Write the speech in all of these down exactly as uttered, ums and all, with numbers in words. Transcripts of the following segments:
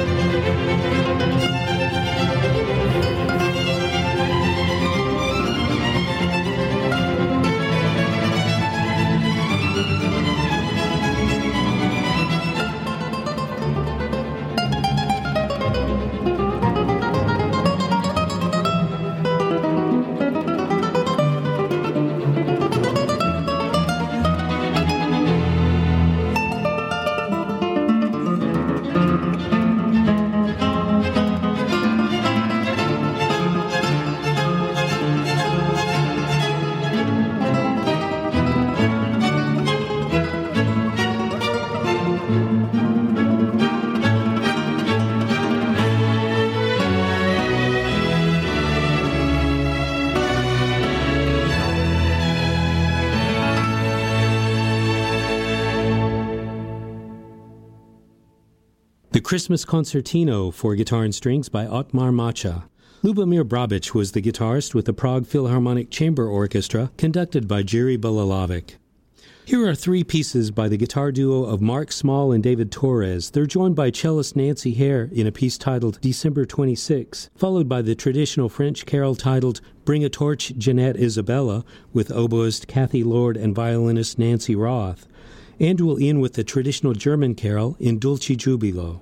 The Christmas Concertino for Guitar and Strings by Otmar Macha. Lubomir Brabic was the guitarist with the Prague Philharmonic Chamber Orchestra, conducted by Jiří Bělohlávek. Here are three pieces by the guitar duo of Mark Small and David Torres. They're joined by cellist Nancy Hare in a piece titled December twenty-sixth, followed by the traditional French carol titled Bring a Torch, Jeanette Isabella, with oboist Kathy Lord and violinist Nancy Roth. And we'll end with the traditional German carol in Dulce Jubilo.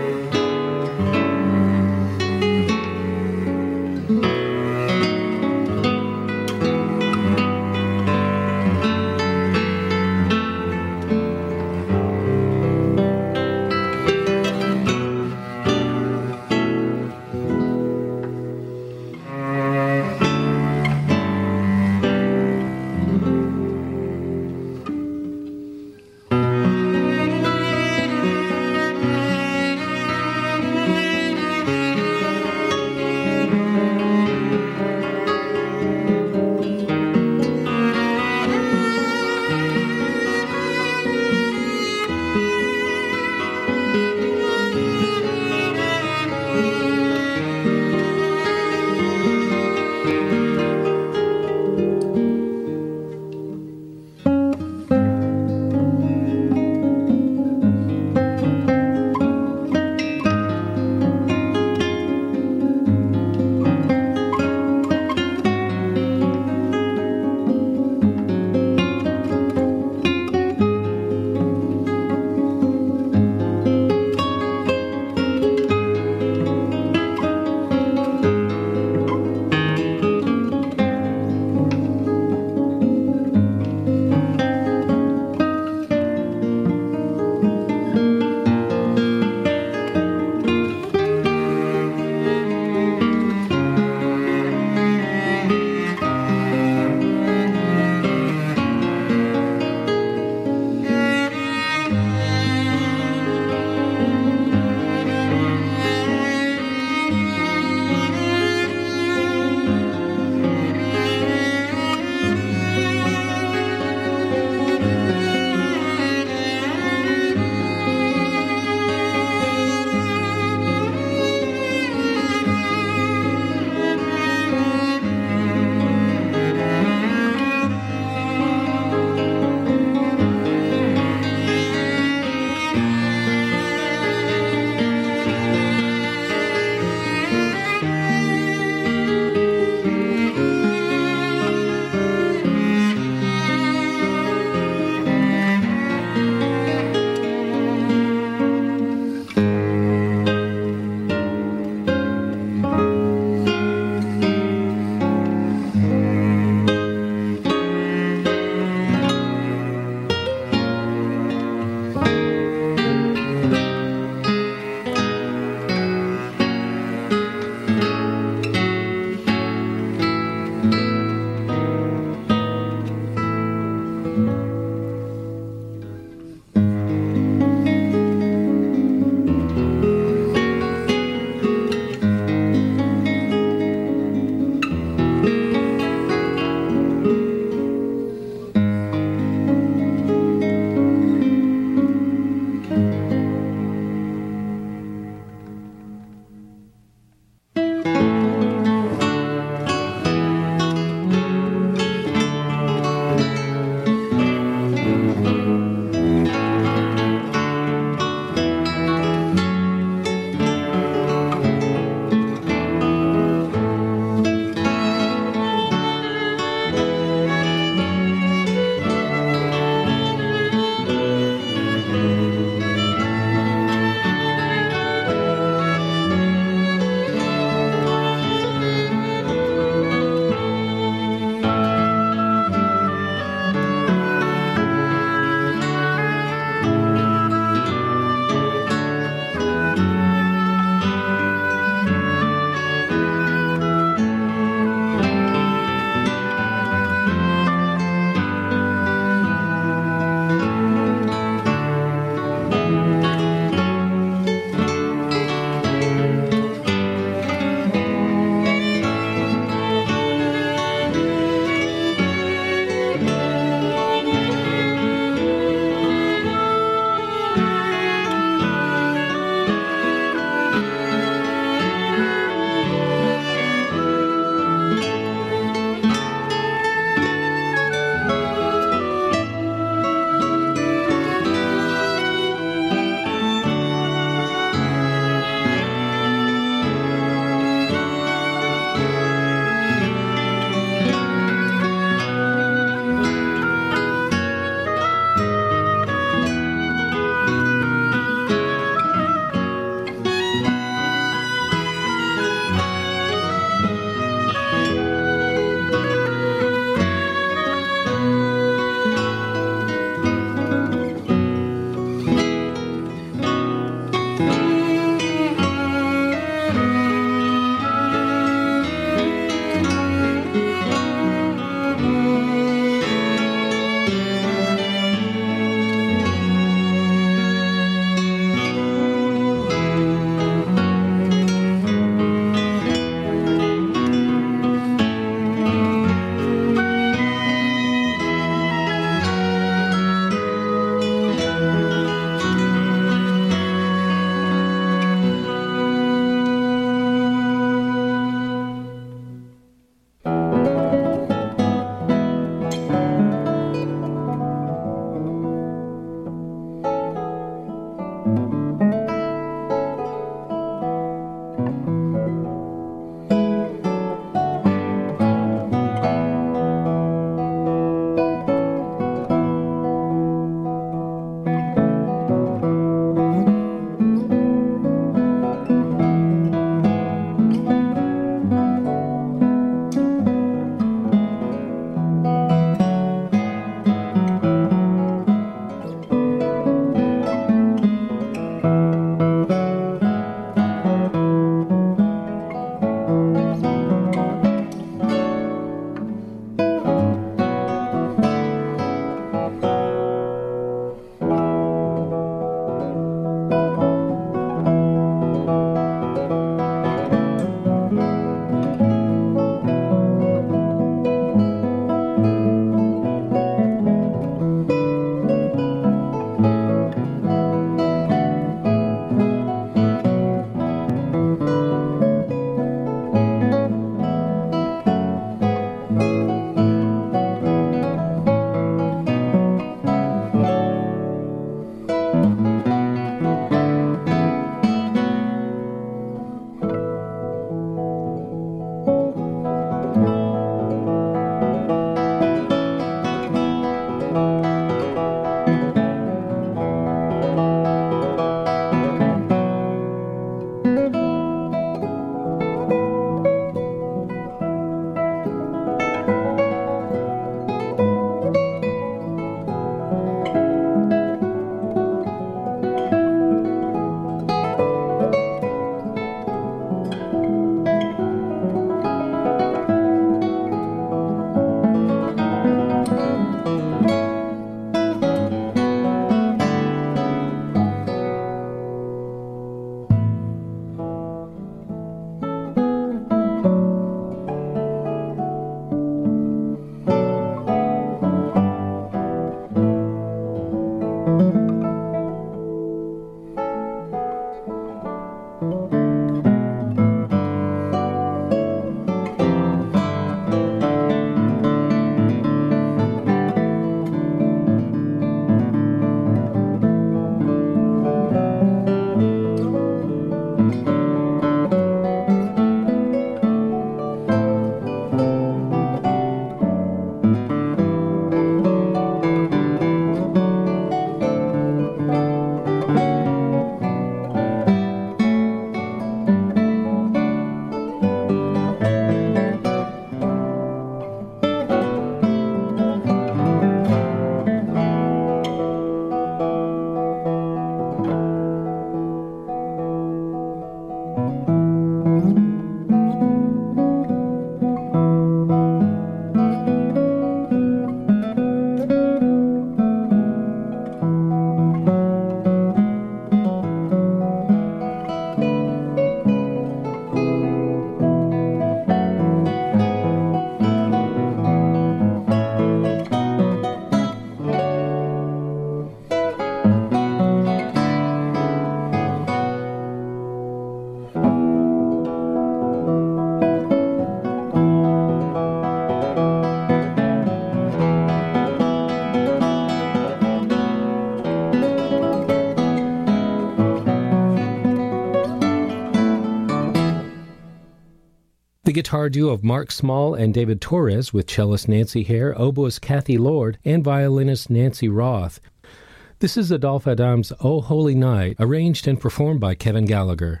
guitar duo of Mark Small and David Torres with cellist Nancy Hare, oboist Kathy Lord, and violinist Nancy Roth. This is Adolphe Adam's O Holy Night, arranged and performed by Kevin Gallagher.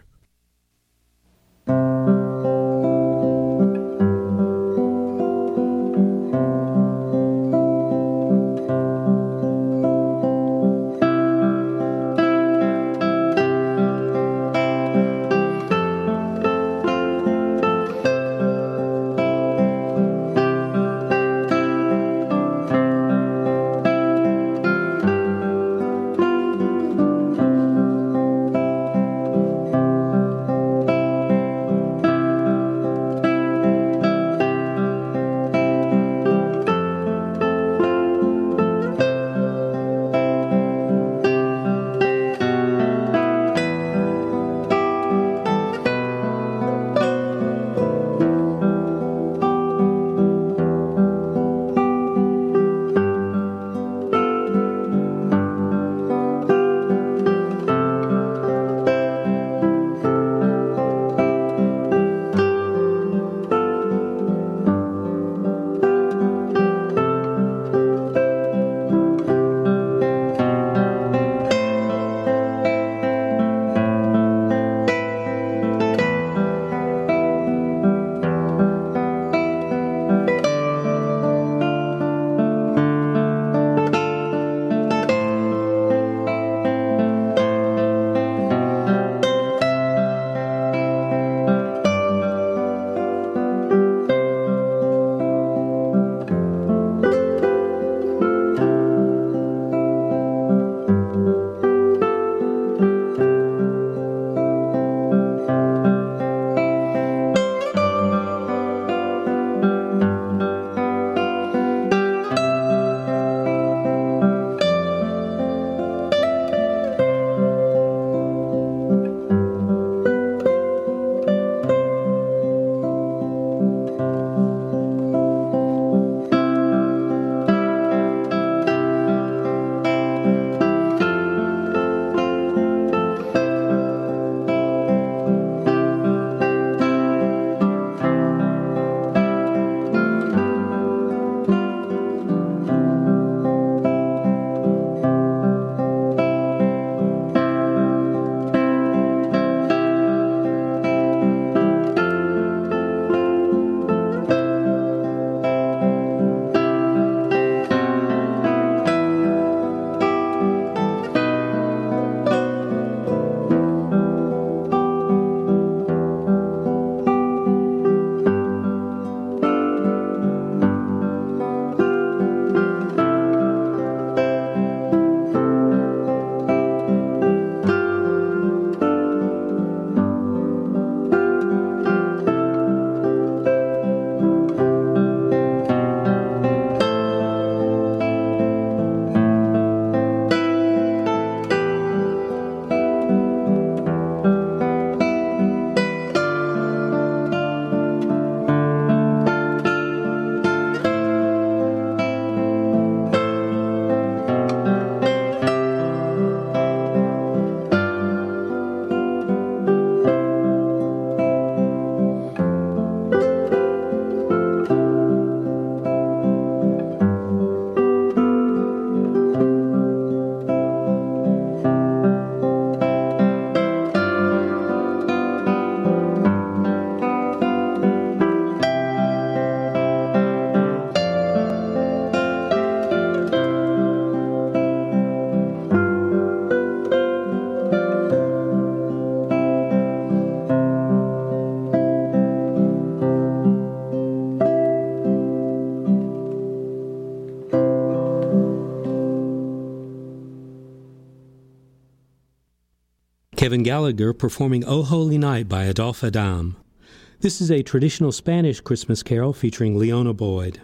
Kevin Gallagher performing O Holy Night by Adolphe Adam. This is a traditional Spanish Christmas carol featuring Leona Boyd.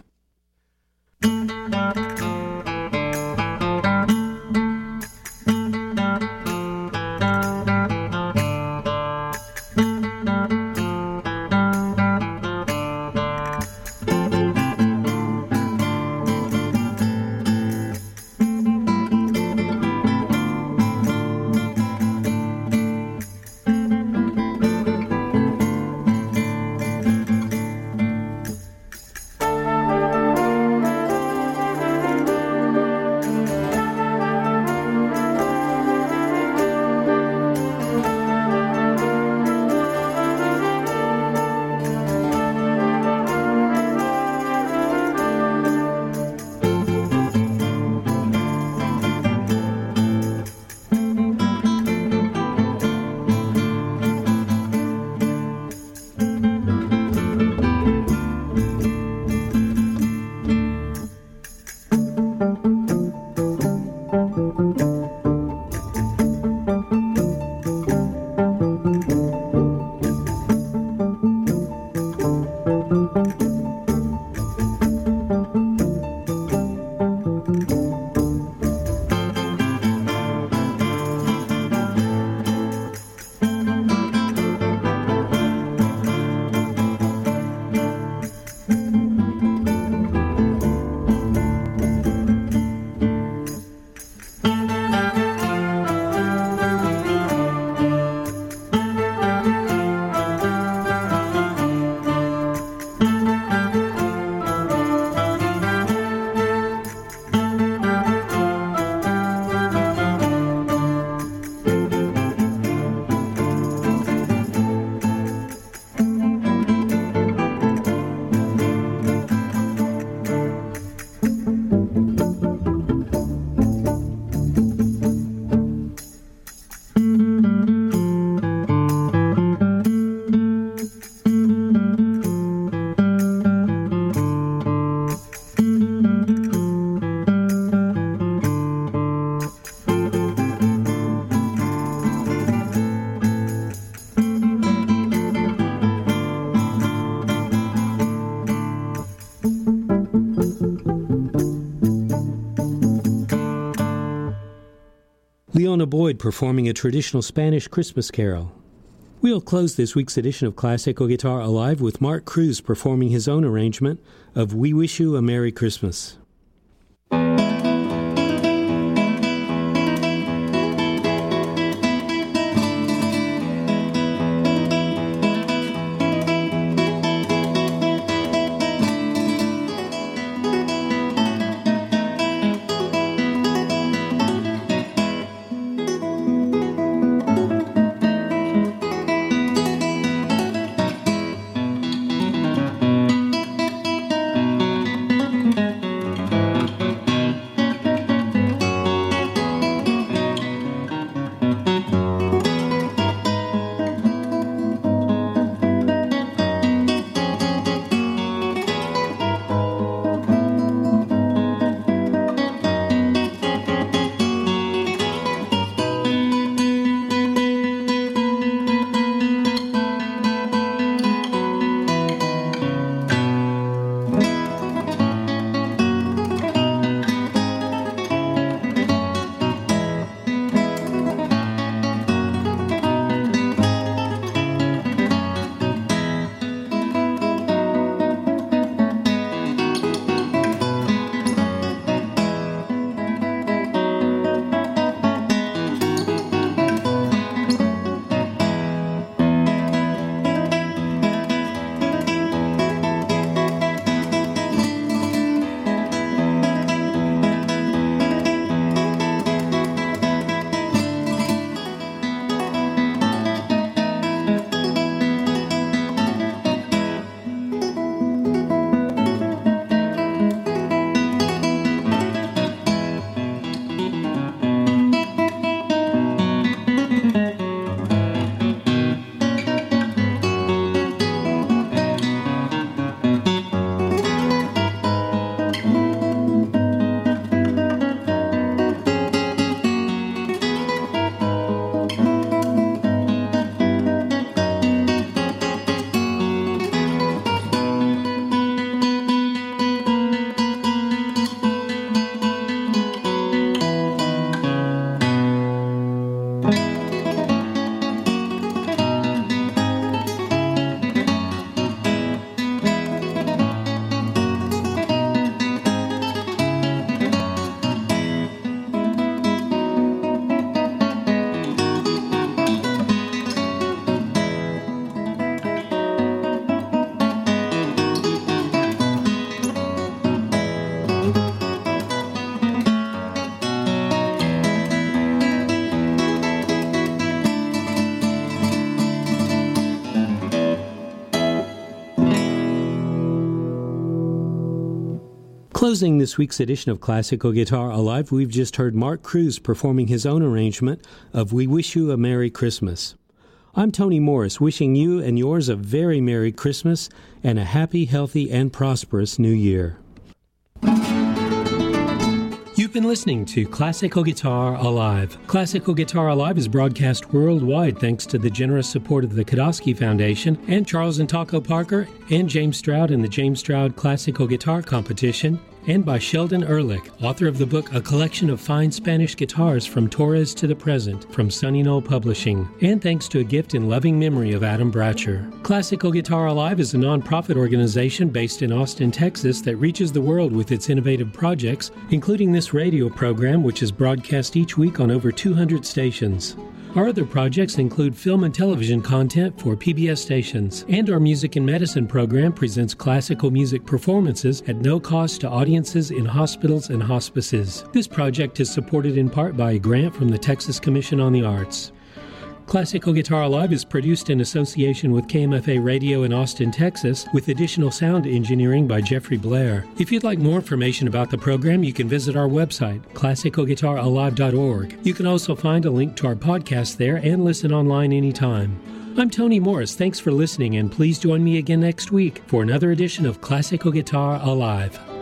Donna Boyd performing a traditional Spanish Christmas carol. We'll close this week's edition of Classical Guitar Alive with Mark Cruz performing his own arrangement of We Wish You a Merry Christmas. Closing this week's edition of Classical Guitar Alive, we've just heard Mark Cruz performing his own arrangement of We Wish You a Merry Christmas. I'm Tony Morris, wishing you and yours a very Merry Christmas and a happy, healthy, and prosperous New Year. You've been listening to Classical Guitar Alive. Classical Guitar Alive is broadcast worldwide thanks to the generous support of the Kodosky Foundation and Charles and Taco Parker and James Stroud in the James Stroud Classical Guitar Competition, and by Sheldon Ehrlich, author of the book A Collection of Fine Spanish Guitars from Torres to the Present from Sunny Knoll Publishing, and thanks to a gift in loving memory of Adam Bratcher. Classical Guitar Alive is a nonprofit organization based in Austin, Texas that reaches the world with its innovative projects, including this radio program which is broadcast each week on over two hundred stations. Our other projects include film and television content for P B S stations, and our Music and Medicine program presents classical music performances at no cost to audiences in hospitals and hospices. This project is supported in part by a grant from the Texas Commission on the Arts. Classical Guitar Alive is produced in association with K M F A Radio in Austin, Texas, with additional sound engineering by Jeffrey Blair. If you'd like more information about the program, you can visit our website, classical guitar alive dot org. You can also find a link to our podcast there and listen online anytime. I'm Tony Morris. Thanks for listening, and please join me again next week for another edition of Classical Guitar Alive.